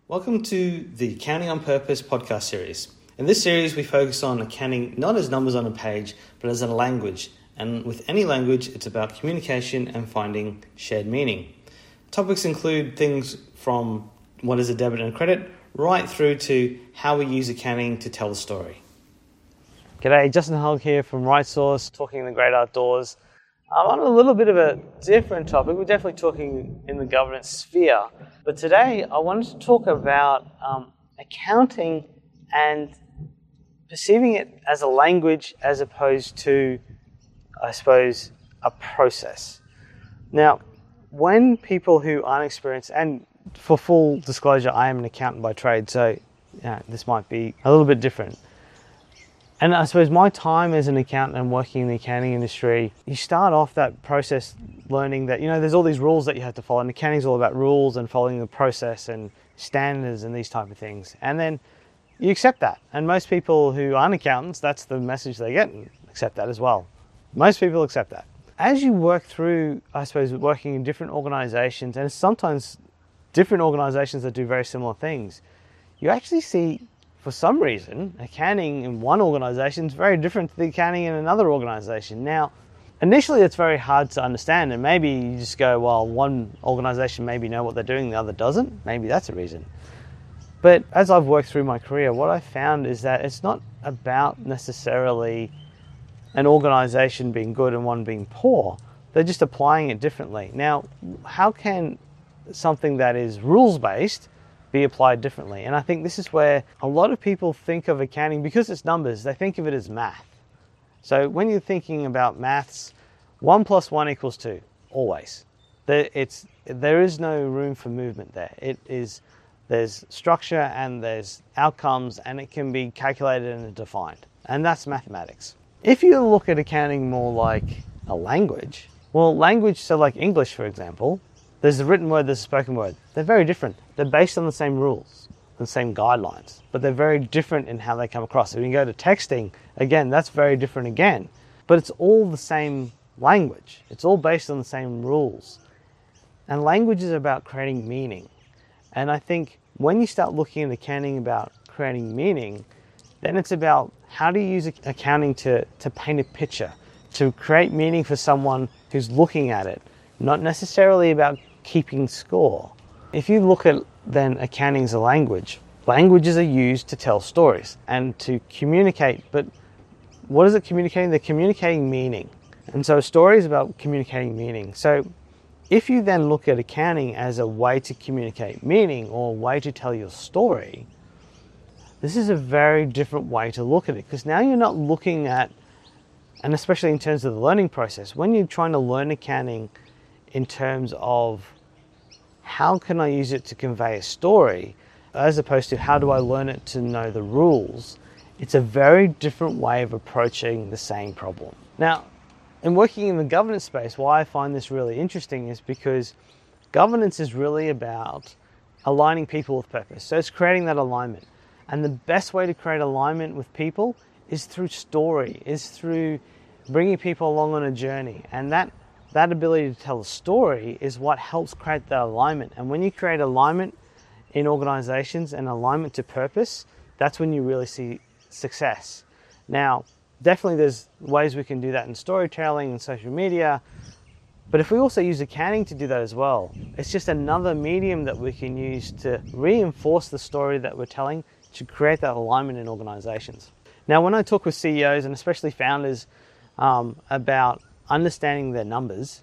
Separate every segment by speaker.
Speaker 1: Welcome to the Accounting on Purpose podcast series. In this series, we focus on accounting not as numbers on a page, but as a language. And with any language, it's about communication and finding shared meaning. Topics include things from what is a debit and credit, right through to how we use accounting to tell a story.
Speaker 2: G'day, Justin Hogg here from RightSource, talking in the great outdoors. I'm on a little bit of a different topic. We're definitely talking in the governance sphere. But today I wanted to talk about accounting and perceiving it as a language as opposed to, I suppose, a process. Now, when people who aren't experienced, and for full disclosure, I am an accountant by trade, so this might be a little bit different. And I suppose my time as an accountant and working in the accounting industry, you start off that process learning that, there's all these rules that you have to follow. And accounting is all about rules and following the process and standards and these type of things. And then you accept that. And most people who aren't accountants, that's the message they get, and accept that as well. Most people accept that. As you work through, I suppose, working in different organizations, and sometimes different organizations that do very similar things, you actually see, for some reason, accounting in one organization is very different to the accounting in another organization. Now, initially it's very hard to understand, and maybe you just go, well, one organization maybe know what they're doing, the other doesn't. Maybe that's a reason. But as I've worked through my career, what I found is that it's not about necessarily an organization being good and one being poor. They're just applying it differently. Now, how can something that is rules-based be applied differently? And I think this is where a lot of people think of accounting, because it's numbers, they think of it as math. So when you're thinking about maths, 1 + 1 = 2, always. There is no room for movement there. There's structure and there's outcomes, and it can be calculated and defined. And that's mathematics. If you look at accounting more like a language, so like English, for example, there's a written word, there's a spoken word. They're very different. They're based on the same rules, the same guidelines, but they're very different in how they come across. So when you go to texting, again, that's very different again. But it's all the same language. It's all based on the same rules. And language is about creating meaning. And I think when you start looking at accounting about creating meaning, then it's about how do you use accounting to paint a picture, to create meaning for someone who's looking at it, not necessarily about keeping score. If you look at then accounting as a language, languages are used to tell stories and to communicate. But what is it communicating? They're communicating meaning. And so a story is about communicating meaning. So if you then look at accounting as a way to communicate meaning or a way to tell your story, this is a very different way to look at it, because now you're not looking at, and especially in terms of the learning process, when you're trying to learn accounting in terms of how can I use it to convey a story, as opposed to how do I learn it to know the rules, it's a very different way of approaching the same problem. Now, in working in the governance space, why I find this really interesting is because governance is really about aligning people with purpose. So it's creating that alignment. And the best way to create alignment with people is through story, is through bringing people along on a journey. And that ability to tell a story is what helps create that alignment. And when you create alignment in organizations and alignment to purpose, that's when you really see success. Now, definitely there's ways we can do that in storytelling and social media, but if we also use accounting to do that as well, it's just another medium that we can use to reinforce the story that we're telling to create that alignment in organizations. Now, when I talk with CEOs and especially founders about understanding their numbers,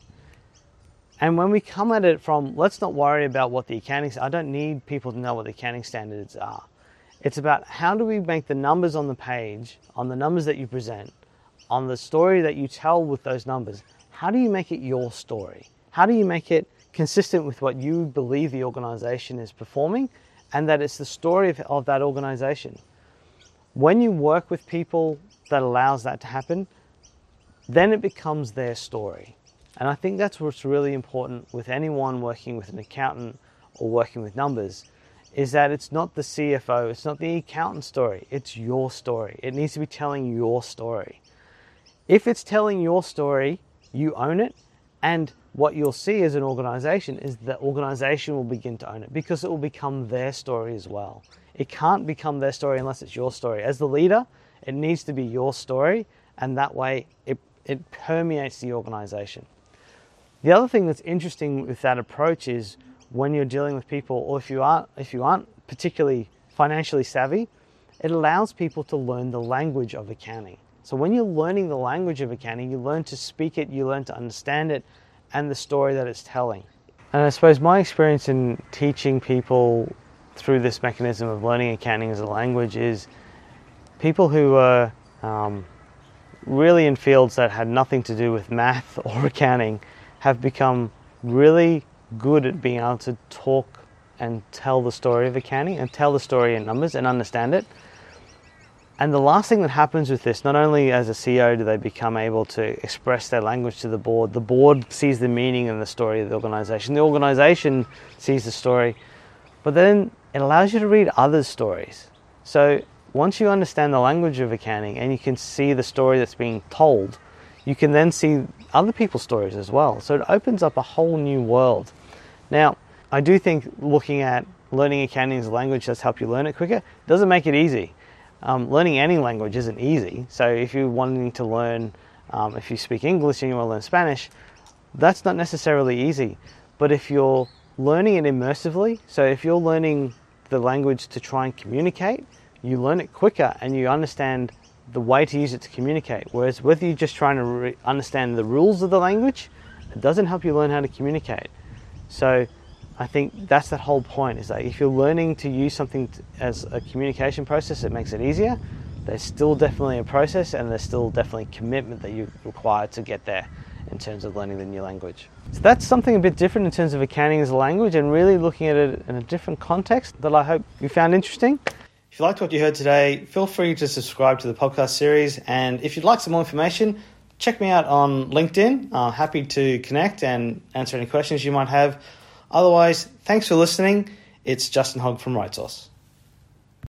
Speaker 2: and when we come at it from, let's not worry about what the accounting, I don't need people to know what the accounting standards are. It's about how do we make the numbers on the page, on the numbers that you present, on the story that you tell with those numbers, how do you make it your story? How do you make it consistent with what you believe the organization is performing, and that it's the story of that organization? When you work with people that allows that to happen, then it becomes their story. And I think that's what's really important with anyone working with an accountant or working with numbers, is that it's not the CFO, it's not the accountant's story, it's your story. It needs to be telling your story. If it's telling your story, you own it, And what you'll see as an organization is the organization will begin to own it because it will become their story as well. It can't become their story unless it's your story. As the leader, it needs to be your story, and that way it permeates the organization. The other thing that's interesting with that approach is when you're dealing with people, or if you aren't particularly financially savvy, it allows people to learn the language of accounting. So when you're learning the language of accounting, you learn to speak it, you learn to understand it, and the story that it's telling. And I suppose my experience in teaching people through this mechanism of learning accounting as a language is people who are really in fields that had nothing to do with math or accounting have become really good at being able to talk and tell the story of accounting and tell the story in numbers and understand it. And the last thing that happens with this, not only as a CEO do they become able to express their language to the board sees the meaning and the story of the organization sees the story, but then it allows you to read others' stories. So once you understand the language of accounting and you can see the story that's being told, you can then see other people's stories as well. So it opens up a whole new world. Now, I do think looking at learning accounting as a language does help you learn it quicker. It doesn't make it easy. Learning any language isn't easy. So if you're wanting to learn, if you speak English and you want to learn Spanish, that's not necessarily easy. But if you're learning it immersively, so if you're learning the language to try and communicate, you learn it quicker and you understand the way to use it to communicate. Whereas whether you're just trying to understand the rules of the language, it doesn't help you learn how to communicate. So I think that's the whole point, is that if you're learning to use something as a communication process, it makes it easier. There's still definitely a process and there's still definitely commitment that you require to get there in terms of learning the new language. So that's something a bit different in terms of accounting as a language and really looking at it in a different context that I hope you found interesting.
Speaker 1: If you liked what you heard today, feel free to subscribe to the podcast series. And if you'd like some more information, check me out on LinkedIn. Happy to connect and answer any questions you might have. Otherwise, thanks for listening. It's Justin Hogg from RightSource.